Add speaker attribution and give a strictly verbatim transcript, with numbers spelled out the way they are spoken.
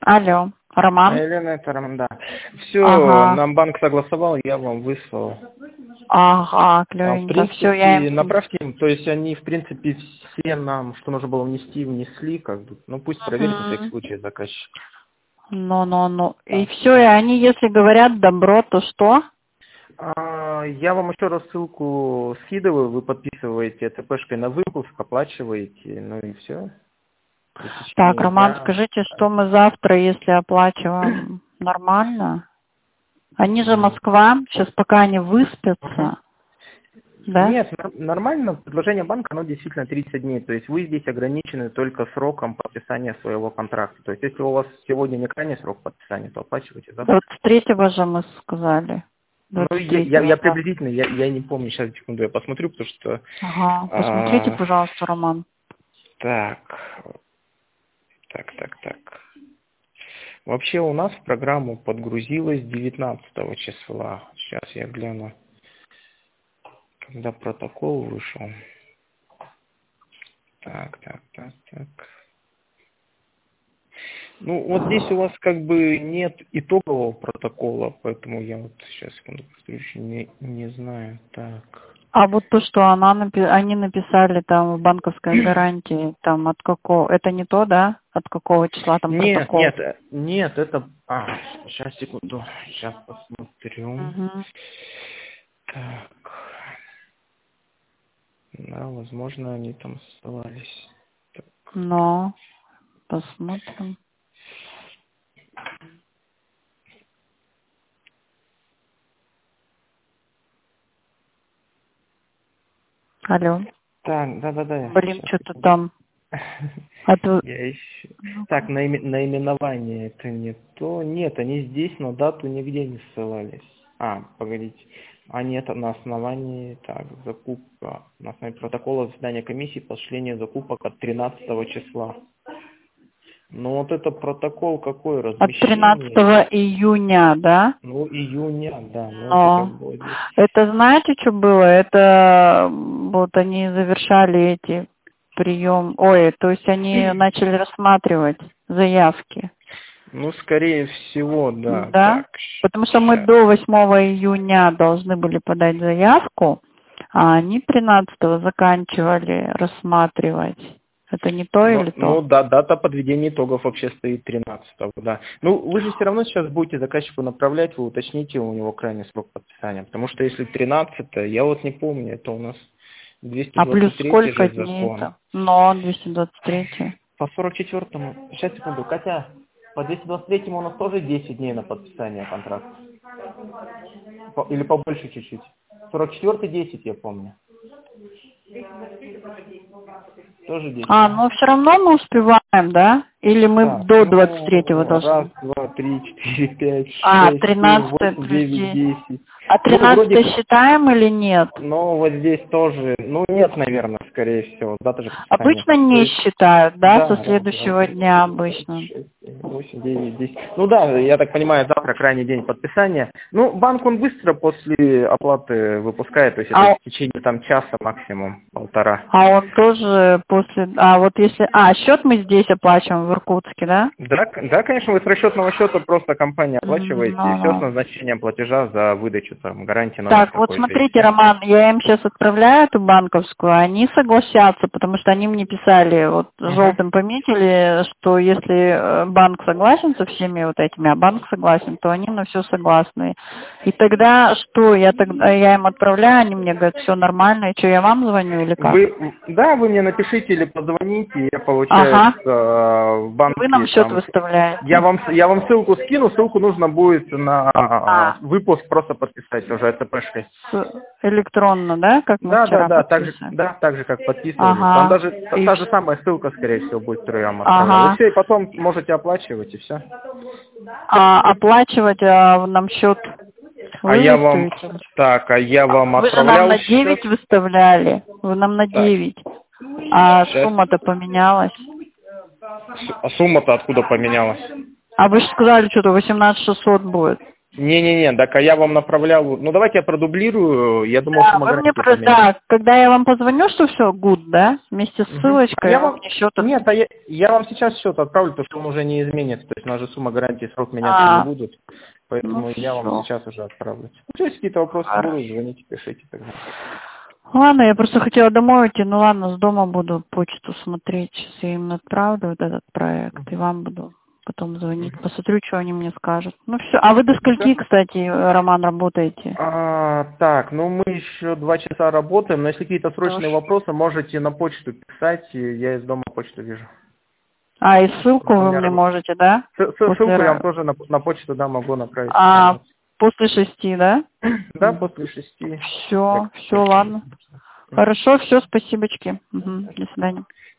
Speaker 1: Алло, Роман?
Speaker 2: Елена, это Роман, да. Все,
Speaker 1: Ага.
Speaker 2: нам банк согласовал, я вам выслал.
Speaker 1: Ага,
Speaker 2: А в
Speaker 1: клевенько. Все, я
Speaker 2: принципе,
Speaker 1: им...
Speaker 2: направьте им, то есть они, в принципе, все нам, что нужно было внести, внесли, как бы. Ну, пусть проверит на всякий
Speaker 1: Мгм.
Speaker 2: случай заказчик.
Speaker 1: Ну, ну, ну. И
Speaker 2: Так,
Speaker 1: все, и они, если говорят добро, то что?
Speaker 2: а, я вам еще раз ссылку скидываю, вы подписываете ТПшкой на выпуск, оплачиваете, ну и все. И в
Speaker 1: Так,
Speaker 2: течение
Speaker 1: Роман,
Speaker 2: дня.
Speaker 1: скажите, что мы завтра, если оплачиваем нормально? Они же
Speaker 2: Ну,
Speaker 1: Москва, сейчас пока они
Speaker 2: мгм.
Speaker 1: выспятся, да?
Speaker 2: Нет, нар- нормально. Предложение банка, оно действительно тридцать дней. То есть вы здесь ограничены только сроком подписания своего контракта. То есть если у вас сегодня не крайний срок подписания, то оплачивайте завтра.
Speaker 1: двадцать третьего же мы сказали.
Speaker 2: Ну,
Speaker 1: двадцать
Speaker 2: я, я, я
Speaker 1: третьего, да.
Speaker 2: приблизительно, я, я не помню, сейчас, секунду, я посмотрю, потому что...
Speaker 1: Ага, посмотрите,
Speaker 2: а,
Speaker 1: пожалуйста, Роман.
Speaker 2: так, так, так, так. Вообще у нас в программу подгрузилось девятнадцатого числа. Сейчас я гляну, когда протокол вышел. Так, так, так, так. Ну, вот здесь у вас как бы нет итогового протокола, поэтому я вот сейчас, секунду, посмотрю, еще не, не знаю. Так.
Speaker 1: А вот то, что она напи- они написали там в банковской гарантии, там от какого, это не то, да? От какого числа там
Speaker 2: Нет,
Speaker 1: протокол?
Speaker 2: нет, э, нет, это... А, сейчас, секунду, сейчас посмотрю.
Speaker 1: Угу.
Speaker 2: Так. Да, возможно, они там ссылались. Так.
Speaker 1: Но посмотрим. Алло.
Speaker 2: Так, да-да-да,
Speaker 1: Блин,
Speaker 2: сейчас,
Speaker 1: что-то
Speaker 2: секунду.
Speaker 1: там. А то...
Speaker 2: Я ищу. Так,
Speaker 1: Ну-ка.
Speaker 2: наиме- наименование это не то. Нет, они здесь, но дату нигде не ссылались. А, погодите. А нет, на основании, так, закупка. На основании протокола заседания комиссии по осуществлению закупок от тринадцатого числа. Ну вот это протокол какое
Speaker 1: От
Speaker 2: размещение?
Speaker 1: тринадцатого июня, да?
Speaker 2: Ну, июня, да, ну это как
Speaker 1: Но
Speaker 2: бы вот здесь.
Speaker 1: это знаете, что было? Это м, вот они завершали эти прием, ой, то есть они начали рассматривать заявки,
Speaker 2: Ну, скорее всего, да.
Speaker 1: да?
Speaker 2: Так,
Speaker 1: Потому что мы
Speaker 2: сейчас.
Speaker 1: до восьмого июня должны были подать заявку, а они тринадцатого заканчивали рассматривать. Это не то
Speaker 2: Ну,
Speaker 1: или
Speaker 2: ну
Speaker 1: то?
Speaker 2: да, дата подведения итогов вообще стоит тринадцатого, да. Ну, вы же все равно сейчас будете заказчику направлять, вы уточните у него крайний срок подписания. Потому что если тринадцатое, я вот не помню, это у нас двести
Speaker 1: А плюс
Speaker 2: двадцать третий
Speaker 1: сколько
Speaker 2: же
Speaker 1: дней
Speaker 2: закон.
Speaker 1: это? Но двести двадцать три.
Speaker 2: По сорок четвёртому, сейчас, секунду, Катя, по двести двадцать третьему у нас тоже десять дней на подписание контракта. По- Или побольше чуть-чуть. сорок четвёртый десять, я помню. Тоже десять,
Speaker 1: А,
Speaker 2: да?
Speaker 1: но все равно мы успеваем, да? Или мы
Speaker 2: Так,
Speaker 1: до двадцать третьего
Speaker 2: ну, раз,
Speaker 1: должны?
Speaker 2: два, три, четыре, пять,
Speaker 1: А,
Speaker 2: шесть, семь,
Speaker 1: тринадцатое
Speaker 2: восемь,
Speaker 1: плюс
Speaker 2: девять,
Speaker 1: десять.
Speaker 2: десять.
Speaker 1: А
Speaker 2: Ну, вроде,
Speaker 1: тринадцатое считаем или нет?
Speaker 2: но вот здесь тоже, ну, нет, наверное, скорее всего, дата же подписания.
Speaker 1: Обычно
Speaker 2: То
Speaker 1: не
Speaker 2: есть,
Speaker 1: считают, да,
Speaker 2: да,
Speaker 1: со
Speaker 2: раз, два,
Speaker 1: следующего
Speaker 2: три,
Speaker 1: дня
Speaker 2: четыре, пять,
Speaker 1: обычно.
Speaker 2: шесть, семь, восемь, девять, десять. Ну да, я так понимаю, завтра крайний день подписания. Ну, банк, он быстро после оплаты выпускает, то есть это
Speaker 1: А,
Speaker 2: в течение там часа максимум, полтора.
Speaker 1: а он тоже после... А вот если... А, счет мы здесь оплачиваем в Иркутске, да?
Speaker 2: Да, к- да, конечно, вы с расчетного счета просто компания
Speaker 1: М,
Speaker 2: оплачиваете, и
Speaker 1: Ну,
Speaker 2: все с
Speaker 1: ну.
Speaker 2: назначением платежа за выдачу, там, гарантии номер
Speaker 1: Так, вот
Speaker 2: какой-то, и
Speaker 1: смотрите,
Speaker 2: все.
Speaker 1: Роман, я им сейчас отправляю эту банковскую, они согласятся, потому что они мне писали, вот
Speaker 2: Угу.
Speaker 1: желтым пометили, что если э, банк согласен со всеми вот этими, а банк согласен, то они на все согласны. И тогда что, я тогда я им отправляю, они мне говорят, все нормально, и что, я вам звоню или как?
Speaker 2: Вы, да, вы мне напишите или позвоните, я, получается,
Speaker 1: Ага,
Speaker 2: в
Speaker 1: и вы нам
Speaker 2: банке
Speaker 1: счет
Speaker 2: там, я
Speaker 1: выставляете.
Speaker 2: вам, я вам ссылку скину, ссылку нужно будет на
Speaker 1: А,
Speaker 2: выпуск просто подписать уже ТПшкой.
Speaker 1: с- электронно, да, как мы
Speaker 2: Да, да,
Speaker 1: вчера
Speaker 2: да, так же,
Speaker 1: подписывали?
Speaker 2: да, так же, как подписывались. Там
Speaker 1: Ага,
Speaker 2: даже та,
Speaker 1: и,
Speaker 2: та же
Speaker 1: вс-
Speaker 2: самая ссылка, скорее всего, будет, которую я вам отправлял. И
Speaker 1: ага.
Speaker 2: все, и потом можете оплачивать, и все.
Speaker 1: А оплачивать а, нам счет
Speaker 2: А
Speaker 1: вы
Speaker 2: я вам,
Speaker 1: выставите?
Speaker 2: так, а я вам
Speaker 1: Вы же нам
Speaker 2: отправлял
Speaker 1: на
Speaker 2: счет.
Speaker 1: девять выставляли. Вы нам на
Speaker 2: Так,
Speaker 1: девять. А
Speaker 2: сейчас.
Speaker 1: сумма-то поменялась.
Speaker 2: А сумма-то откуда поменялась?
Speaker 1: А вы же сказали, что-то восемнадцать шестьсот будет.
Speaker 2: Не-не-не, так а я вам направлял... Ну, давайте я продублирую. Я думал,
Speaker 1: Да,
Speaker 2: что
Speaker 1: вы
Speaker 2: мы
Speaker 1: мне
Speaker 2: гарантию
Speaker 1: просто,
Speaker 2: поменяем.
Speaker 1: да, когда я вам позвоню, что все, good, да, вместе с
Speaker 2: Мгм.
Speaker 1: ссылочкой,
Speaker 2: Я
Speaker 1: вы
Speaker 2: вам...
Speaker 1: мне счет... от-
Speaker 2: Нет, а я, я вам сейчас счет отправлю, потому что он уже не изменится. То есть у нас же сумма гарантии, срок меняться не
Speaker 1: А,
Speaker 2: будет.
Speaker 1: ну
Speaker 2: Поэтому я вам
Speaker 1: все.
Speaker 2: сейчас уже отправлю. Ну, если какие-то вопросы будут, звоните, пишите тогда.
Speaker 1: Ладно, я просто хотела домой уйти, ну ладно, с дома буду почту смотреть, сейчас я им отправлю вот этот проект, и вам буду потом звонить, посмотрю, что они мне скажут. Ну все, а вы до скольки,
Speaker 2: Да.
Speaker 1: кстати, Роман, работаете?
Speaker 2: А, так, ну мы еще два часа работаем, но если какие-то срочные
Speaker 1: Хорошо.
Speaker 2: вопросы, можете на почту писать, и я из дома почту вижу.
Speaker 1: А, и ссылку
Speaker 2: Просто у
Speaker 1: вы
Speaker 2: меня
Speaker 1: мне
Speaker 2: раб-
Speaker 1: можете, да?
Speaker 2: С- с-
Speaker 1: После,
Speaker 2: Ссылку я вам
Speaker 1: ра-
Speaker 2: тоже на, на почту, да, могу направить в
Speaker 1: а,
Speaker 2: пятницу.
Speaker 1: после шести, да?
Speaker 2: Да, после шести.
Speaker 1: Все,
Speaker 2: Так,
Speaker 1: все,
Speaker 2: точно.
Speaker 1: ладно. Хорошо, все, спасибочки. Мгм, до свидания.